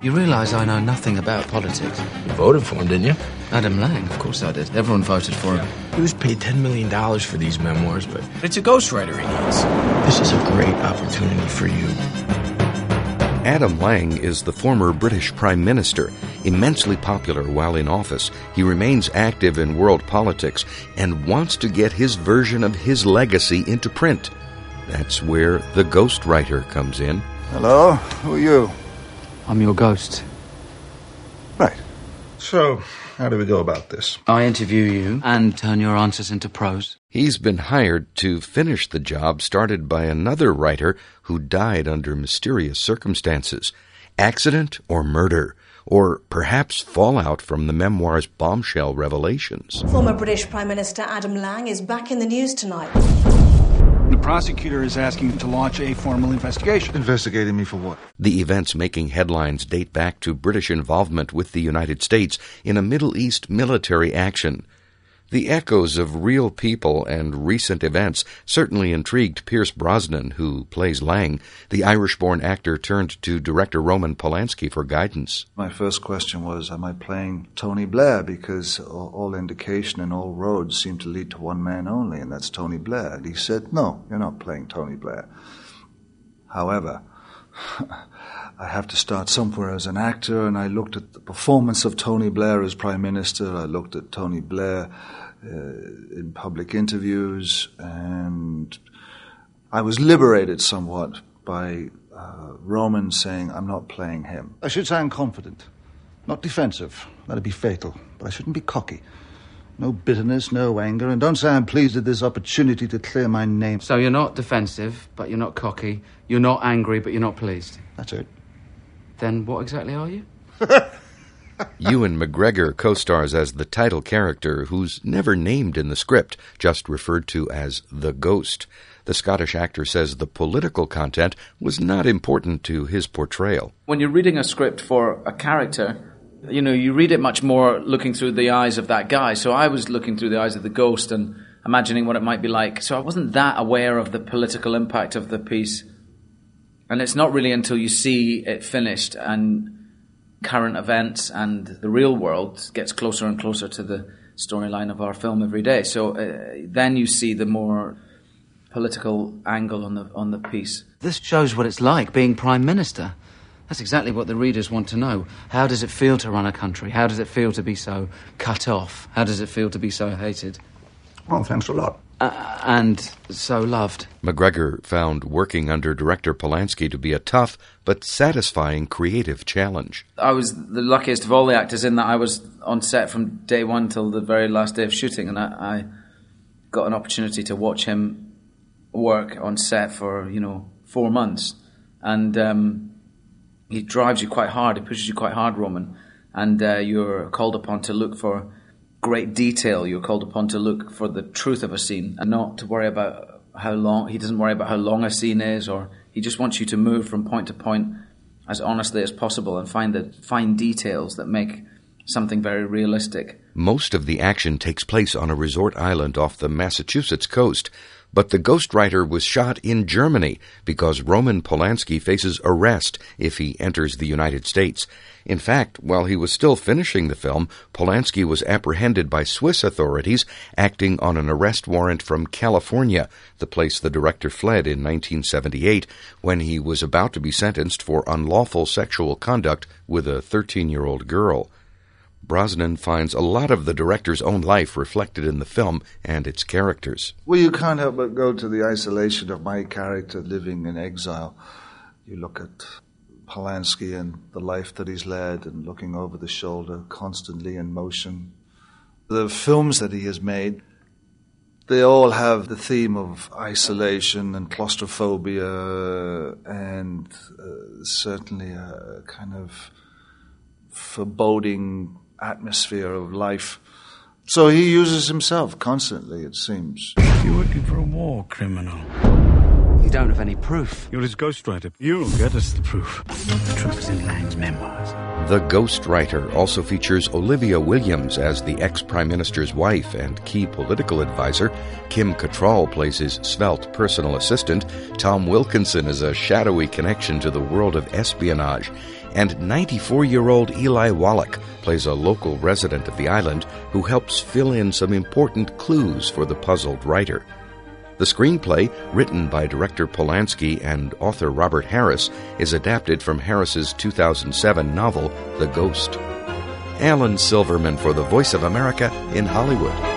You realise I know nothing about politics? You voted for him, didn't you? Adam Lang, of course I did. Everyone voted for him. He was paid $10 million for these memoirs, but it's a ghostwriter he needs. This is a great opportunity for you. Adam Lang is the former British Prime Minister. Immensely popular while in office, he remains active in world politics and wants to get his version of his legacy into print. That's where the ghostwriter comes in. Hello, who are you? I'm your ghost. Right. So, how do we go about this? I interview you and turn your answers into prose. He's been hired to finish the job started by another writer who died under mysterious circumstances. Accident or murder, or perhaps fallout from the memoir's bombshell revelations. Former British Prime Minister Adam Lang is back in the news tonight. The prosecutor is asking to launch a formal investigation. Investigating me for what? The events making headlines date back to British involvement with the United States in a Middle East military action. The echoes of real people and recent events certainly intrigued Pierce Brosnan, who plays Lang. The Irish-born actor turned to director Roman Polanski for guidance. My first question was, am I playing Tony Blair? Because all indication and all roads seem to lead to one man only, and that's Tony Blair. And he said, no, you're not playing Tony Blair. However, I have to start somewhere as an actor, and I looked at the performance of Tony Blair as Prime Minister. I looked at Tony Blair in public interviews, and I was liberated somewhat by Roman saying, I'm not playing him. I should sound confident, not defensive. That'd be fatal, but I shouldn't be cocky. No bitterness, no anger, and don't say I'm pleased at this opportunity to clear my name. So you're not defensive, but you're not cocky. You're not angry, but you're not pleased. That's it. Then what exactly are you? Ewan McGregor co-stars as the title character, who's never named in the script, just referred to as the Ghost. The Scottish actor says the political content was not important to his portrayal. When you're reading a script for a character, you read it much more looking through the eyes of that guy. So I was looking through the eyes of the Ghost and imagining what it might be like. So I wasn't that aware of the political impact of the piece. And it's not really until you see it finished and current events and the real world gets closer and closer to the storyline of our film every day. So then you see the more political angle on the piece. This shows what it's like being Prime Minister. That's exactly what the readers want to know. How does it feel to run a country? How does it feel to be so cut off? How does it feel to be so hated? Well, thanks a lot. And so loved. McGregor found working under director Polanski to be a tough but satisfying creative challenge. I was the luckiest of all the actors in that I was on set from day one till the very last day of shooting, and I got an opportunity to watch him work on set for 4 months, and he drives you quite hard, he pushes you quite hard, Roman, and you're called upon to look for great detail. You're called upon to look for the truth of a scene and not to worry about how long. He doesn't worry about how long a scene is, or he just wants you to move from point to point as honestly as possible and find the fine details that make something very realistic. Most of the action takes place on a resort island off the Massachusetts coast, but The Ghostwriter was shot in Germany because Roman Polanski faces arrest if he enters the United States. In fact, while he was still finishing the film, Polanski was apprehended by Swiss authorities acting on an arrest warrant from California, the place the director fled in 1978 when he was about to be sentenced for unlawful sexual conduct with a 13-year-old girl. Brosnan finds a lot of the director's own life reflected in the film and its characters. Well, you can't help but go to the isolation of my character living in exile. You look at Polanski and the life that he's led and looking over the shoulder, constantly in motion. The films that he has made, they all have the theme of isolation and claustrophobia and certainly a kind of foreboding atmosphere of life. So he uses himself constantly, it seems. You're working for a war criminal. You don't have any proof. You're his ghostwriter. You'll get us the proof. The truth is in Lang's memoirs. The Ghostwriter also features Olivia Williams as the ex-Prime Minister's wife and key political advisor. Kim Cattrall plays his svelte personal assistant. Tom Wilkinson is a shadowy connection to the world of espionage. And 94-year-old Eli Wallach plays a local resident of the island who helps fill in some important clues for the puzzled writer. The screenplay, written by director Polanski and author Robert Harris, is adapted from Harris's 2007 novel, The Ghost. Alan Silverman for the Voice of America in Hollywood.